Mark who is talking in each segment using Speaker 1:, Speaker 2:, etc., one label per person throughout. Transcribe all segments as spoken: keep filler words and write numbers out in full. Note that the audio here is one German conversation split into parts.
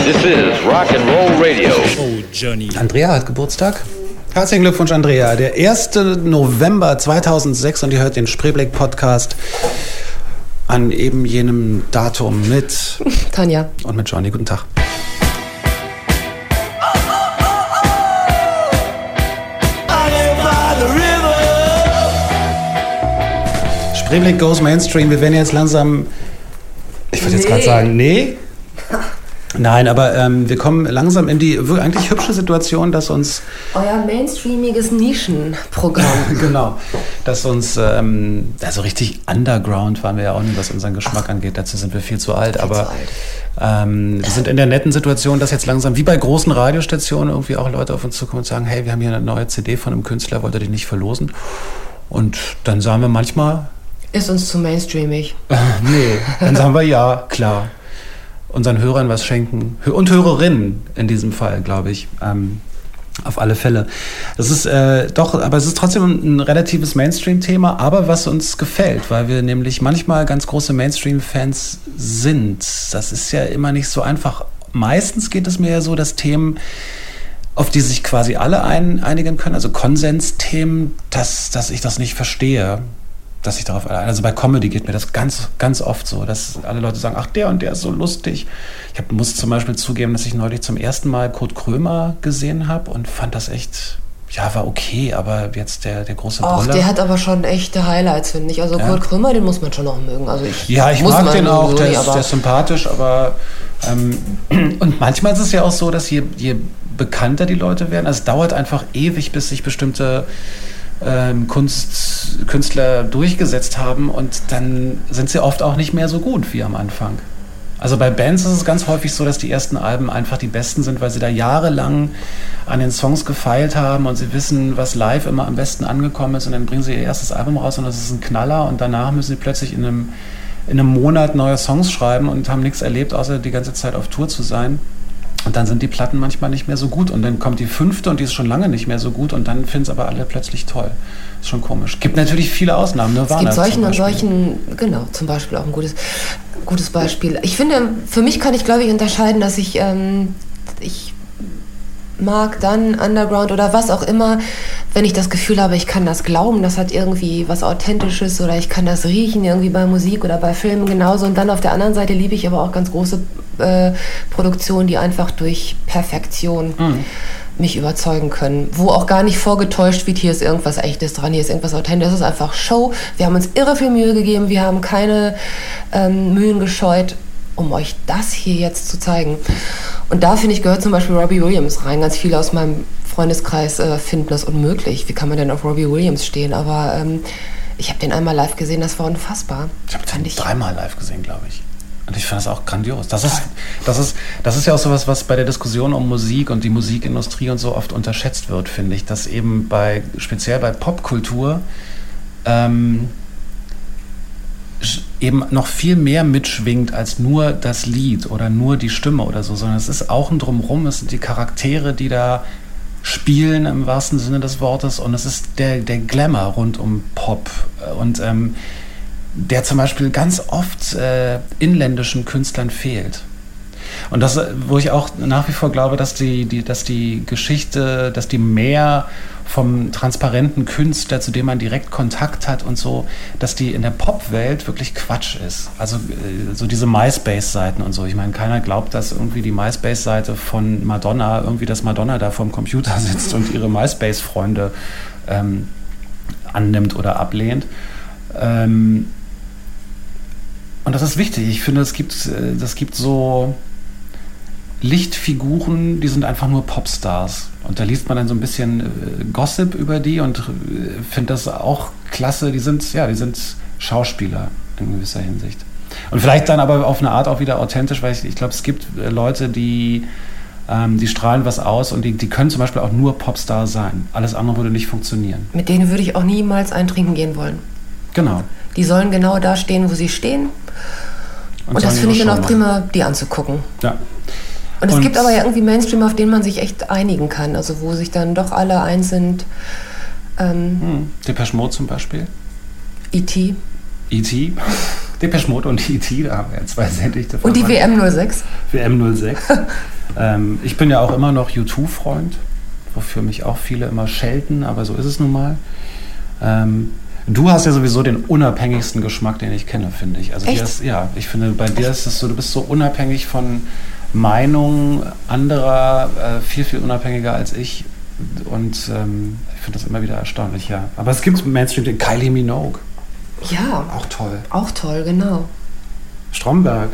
Speaker 1: This is Rock and Roll Radio.
Speaker 2: Oh, Johnny.
Speaker 3: Andrea hat Geburtstag. Herzlichen Glückwunsch, Andrea. Der erste November zweitausendsechs und ihr hört den Spreeblick-Podcast an eben jenem Datum mit
Speaker 4: Tanja
Speaker 3: und mit Johnny. Guten Tag. Spreeblick goes Mainstream. Wir werden jetzt langsam, ich würde jetzt
Speaker 4: Nee.
Speaker 3: gerade sagen, nee. Nein, aber ähm, wir kommen langsam in die wirklich eigentlich hübsche Situation, dass uns
Speaker 4: Euer mainstreamiges Nischenprogramm.
Speaker 3: genau, dass uns ähm, also richtig Underground waren wir ja auch nicht, was unseren Geschmack
Speaker 4: Ach.
Speaker 3: angeht. Dazu sind wir viel zu alt.
Speaker 4: Viel
Speaker 3: aber
Speaker 4: zu alt.
Speaker 3: Ähm, wir sind in der netten Situation, dass jetzt langsam wie bei großen Radiostationen irgendwie auch Leute auf uns zukommen und sagen, hey, wir haben hier eine neue C D von einem Künstler, wollt ihr die nicht verlosen? Und dann sagen wir manchmal,
Speaker 4: Ist uns zu mainstreamig.
Speaker 3: äh, nee, dann sagen wir ja, klar. Unseren Hörern was schenken. Und Hörerinnen in diesem Fall, glaube ich. Ähm, auf alle Fälle. Das ist äh, doch, aber es ist trotzdem ein relatives Mainstream-Thema, aber was uns gefällt, weil wir nämlich manchmal ganz große Mainstream-Fans sind. Das ist ja immer nicht so einfach. Meistens geht es mir ja so, dass Themen, auf die sich quasi alle ein, einigen können, also Konsensthemen, dass, dass ich das nicht verstehe. Dass ich darauf, also bei Comedy geht mir das ganz, ganz oft so, dass alle Leute sagen, ach, der und der ist so lustig. Ich hab, muss zum Beispiel zugeben, dass ich neulich zum ersten Mal Kurt Krömer gesehen habe und fand das echt, ja, war okay, aber jetzt der, der große
Speaker 4: Ach,
Speaker 3: Brüller.
Speaker 4: der hat aber schon echte Highlights, finde ich. Also
Speaker 3: Ja.
Speaker 4: Kurt Krömer, den muss man schon auch mögen. Also ich
Speaker 3: Ja, ich
Speaker 4: muss
Speaker 3: mag
Speaker 4: man
Speaker 3: den auch,
Speaker 4: so
Speaker 3: der
Speaker 4: nicht,
Speaker 3: ist,
Speaker 4: aber
Speaker 3: der ist sympathisch, aber ähm, und manchmal ist es ja auch so, dass je, je bekannter die Leute werden, also es dauert einfach ewig, bis sich bestimmte ähm, Kunst, Künstler durchgesetzt haben und dann sind sie oft auch nicht mehr so gut wie am Anfang. Also bei Bands ist es ganz häufig so, dass die ersten Alben einfach die besten sind, weil sie da jahrelang an den Songs gefeilt haben und sie wissen, was live immer am besten angekommen ist und dann bringen sie ihr erstes Album raus und das ist ein Knaller und danach müssen sie plötzlich in einem, in einem Monat neue Songs schreiben und haben nichts erlebt, außer die ganze Zeit auf Tour zu sein. Und dann sind die Platten manchmal nicht mehr so gut und dann kommt die fünfte und die ist schon lange nicht mehr so gut und dann finden es aber alle plötzlich toll. Ist schon komisch. Gibt natürlich viele Ausnahmen.
Speaker 4: es gibt solchen und solchen, genau, zum Beispiel auch ein gutes, gutes Beispiel. Ich finde, für mich kann ich, glaube ich, unterscheiden, dass ich, ähm, ich mag dann Underground oder was auch immer, wenn ich das Gefühl habe, ich kann das glauben, das hat irgendwie was Authentisches oder ich kann das riechen irgendwie bei Musik oder bei Filmen genauso. Und dann auf der anderen Seite liebe ich aber auch ganz große äh, Produktionen, die einfach durch Perfektion mhm. mich überzeugen können, wo auch gar nicht vorgetäuscht wird, hier ist irgendwas Echtes dran, hier ist irgendwas Authentisches, es ist einfach Show. Wir haben uns irre viel Mühe gegeben, wir haben keine ähm, Mühen gescheut, um euch das hier jetzt zu zeigen. Und da, finde ich, gehört zum Beispiel Robbie Williams rein. Ganz viele aus meinem Freundeskreis äh, finden das unmöglich. Wie kann man denn auf Robbie Williams stehen? Aber ähm, ich habe den einmal live gesehen, das war unfassbar.
Speaker 3: Ich habe den dreimal live gesehen, glaube ich. Und ich fand das auch grandios. Das ist, das ist, das ist ja auch sowas, was bei der Diskussion um Musik und die Musikindustrie und so oft unterschätzt wird, finde ich. Dass eben bei, speziell bei Popkultur, ähm, eben noch viel mehr mitschwingt als nur das Lied oder nur die Stimme oder so, sondern es ist auch ein Drumherum, es sind die Charaktere, die da spielen im wahrsten Sinne des Wortes und es ist der, der Glamour rund um Pop und ähm, der zum Beispiel ganz oft äh, inländischen Künstlern fehlt. Und das, wo ich auch nach wie vor glaube, dass die, die, dass die Geschichte, dass die mehr vom transparenten Künstler, zu dem man direkt Kontakt hat und so, dass die in der Popwelt wirklich Quatsch ist. Also so diese MySpace-Seiten und so. Ich meine, keiner glaubt, dass irgendwie die MySpace-Seite von Madonna, irgendwie, dass Madonna da vorm Computer sitzt und ihre MySpace-Freunde ähm, annimmt oder ablehnt. Ähm, und das ist wichtig. Ich finde, es gibt, es gibt so Lichtfiguren, die sind einfach nur Popstars. Und da liest man dann so ein bisschen äh, Gossip über die und äh, finde das auch klasse. Die sind, ja, die sind Schauspieler in gewisser Hinsicht. Und vielleicht dann aber auf eine Art auch wieder authentisch, weil ich, ich glaube, es gibt äh, Leute, die, ähm, die strahlen was aus und die, die können zum Beispiel auch nur Popstar sein. Alles andere würde nicht funktionieren.
Speaker 4: Mit denen würde ich auch niemals eintrinken gehen wollen.
Speaker 3: Genau.
Speaker 4: Die sollen genau da stehen, wo sie stehen. Und, und das finde ich dann auch prima, die anzugucken.
Speaker 3: Ja.
Speaker 4: Und es
Speaker 3: und
Speaker 4: gibt aber ja irgendwie Mainstream, auf den man sich echt einigen kann. Also wo sich dann doch alle eins sind. Ähm,
Speaker 3: hm. Depeche Mode zum Beispiel.
Speaker 4: E T
Speaker 3: E T Depeche Mode und E T, da haben wir ja zwei Sättigte.
Speaker 4: Und die W M null sechs?
Speaker 3: W M null sechs. ähm, ich bin ja auch immer noch U zwei Freund, wofür mich auch viele immer schelten, aber so ist es nun mal. Ähm, du hast ja sowieso den unabhängigsten Geschmack, den ich kenne, finde ich. Also
Speaker 4: Echt?
Speaker 3: dir ist, ja, ich finde, bei dir ist es so, du bist so unabhängig von Meinungen anderer, äh, viel, viel unabhängiger als ich. Und ähm, ich finde das immer wieder erstaunlich, ja. Aber es gibt Mainstream, den Kylie Minogue.
Speaker 4: Ja.
Speaker 3: Auch toll.
Speaker 4: Auch toll, genau.
Speaker 3: Stromberg.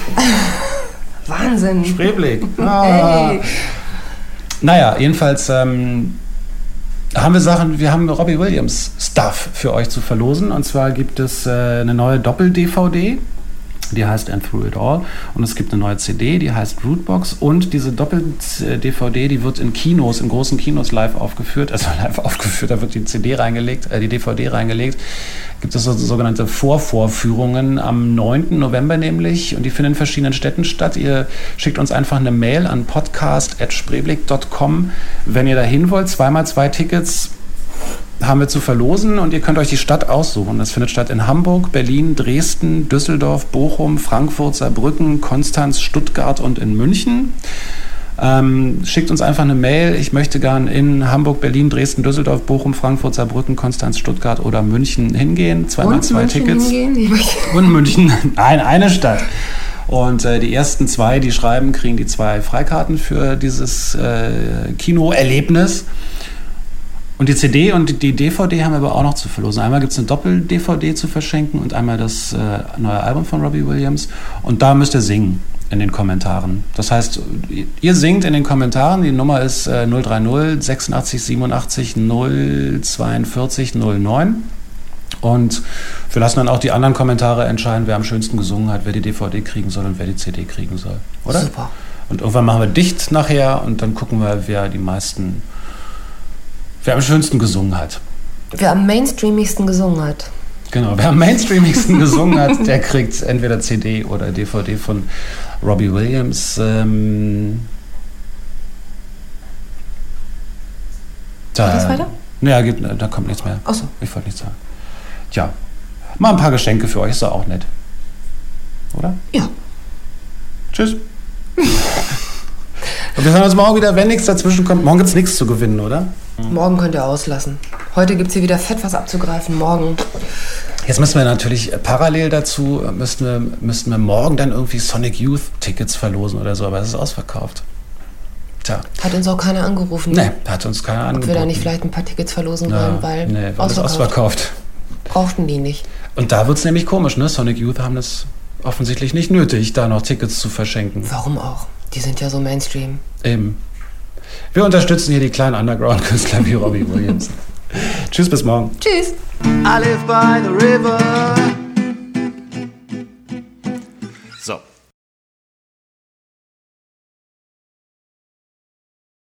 Speaker 4: Wahnsinn.
Speaker 3: Spreeblick. Ah.
Speaker 4: Hey.
Speaker 3: Naja, jedenfalls ähm, haben wir Sachen, wir haben Robbie Williams Stuff für euch zu verlosen. Und zwar gibt es äh, eine neue Doppel-D V D. Die heißt And Through It All. Und es gibt eine neue C D, die heißt Rootbox. Und diese Doppel-D V D, die wird in Kinos, in großen Kinos live aufgeführt. Also live aufgeführt, da wird die C D reingelegt, äh, die D V D reingelegt. Gibt es so, sogenannte Vorvorführungen am neunten November nämlich. Und die finden in verschiedenen Städten statt. Ihr schickt uns einfach eine Mail an podcast at spreeblick punkt com, wenn ihr da hin wollt. Zweimal zwei Tickets haben wir zu verlosen und ihr könnt euch die Stadt aussuchen. Das findet statt in Hamburg, Berlin, Dresden, Düsseldorf, Bochum, Frankfurt, Saarbrücken, Konstanz, Stuttgart und in München. Ähm, schickt uns einfach eine Mail. Ich möchte gern in Hamburg, Berlin, Dresden, Düsseldorf, Bochum, Frankfurt, Saarbrücken, Konstanz, Stuttgart oder München hingehen. Zweimal
Speaker 4: Und
Speaker 3: zwei
Speaker 4: München
Speaker 3: Tickets.
Speaker 4: Hingehen?
Speaker 3: Und München. Nein, eine Stadt. Und äh, die ersten zwei, die schreiben, kriegen die zwei Freikarten für dieses äh, Kinoerlebnis. Und die C D und die D V D haben wir aber auch noch zu verlosen. Einmal gibt es eine Doppel-D V D zu verschenken und einmal das äh, neue Album von Robbie Williams. Und da müsst ihr singen in den Kommentaren. Das heißt, ihr singt in den Kommentaren. Die Nummer ist äh, null drei null sechsundachtzig siebenundachtzig null zweiundvierzig null neun. Und wir lassen dann auch die anderen Kommentare entscheiden, wer am schönsten gesungen hat, wer die D V D kriegen soll und wer die C D kriegen soll. Oder?
Speaker 4: Super.
Speaker 3: Und irgendwann machen wir dicht nachher und dann gucken wir, wer die meisten... Wer am schönsten gesungen hat.
Speaker 4: Wer am mainstreamigsten gesungen hat.
Speaker 3: Genau, wer am mainstreamigsten gesungen hat, der kriegt entweder C D oder D V D von Robbie Williams. Ähm, da,
Speaker 4: Geht das weiter?
Speaker 3: Naja, gibt, da kommt nichts mehr.
Speaker 4: Ach so.
Speaker 3: Ich wollte nichts sagen. Tja, mal ein paar Geschenke für euch, ist doch auch nett. Oder?
Speaker 4: Ja.
Speaker 3: Tschüss. Und wir hören uns morgen wieder, wenn nichts dazwischen kommt. Morgen gibt es nichts zu gewinnen, oder?
Speaker 4: Morgen könnt ihr auslassen. Heute gibt es hier wieder fett was abzugreifen. Morgen.
Speaker 3: Jetzt müssen wir natürlich parallel dazu, müssten wir, müssten wir morgen dann irgendwie Sonic Youth Tickets verlosen oder so, aber es ist ausverkauft. Tja.
Speaker 4: Hat uns auch keiner angerufen.
Speaker 3: Nee, hat uns keiner angeboten.
Speaker 4: Ob wir da nicht vielleicht ein paar Tickets verlosen
Speaker 3: ja,
Speaker 4: wollen, weil,
Speaker 3: nee, weil ausverkauft. ausverkauft.
Speaker 4: Brauchten die nicht.
Speaker 3: Und da wird es nämlich komisch, ne? Sonic Youth haben es offensichtlich nicht nötig, da noch Tickets zu verschenken.
Speaker 4: Warum auch? Die sind ja so Mainstream.
Speaker 3: Eben. Wir unterstützen hier die kleinen Underground-Künstler wie Robbie Williams. Tschüss, bis morgen.
Speaker 4: Tschüss.
Speaker 2: I live by the river.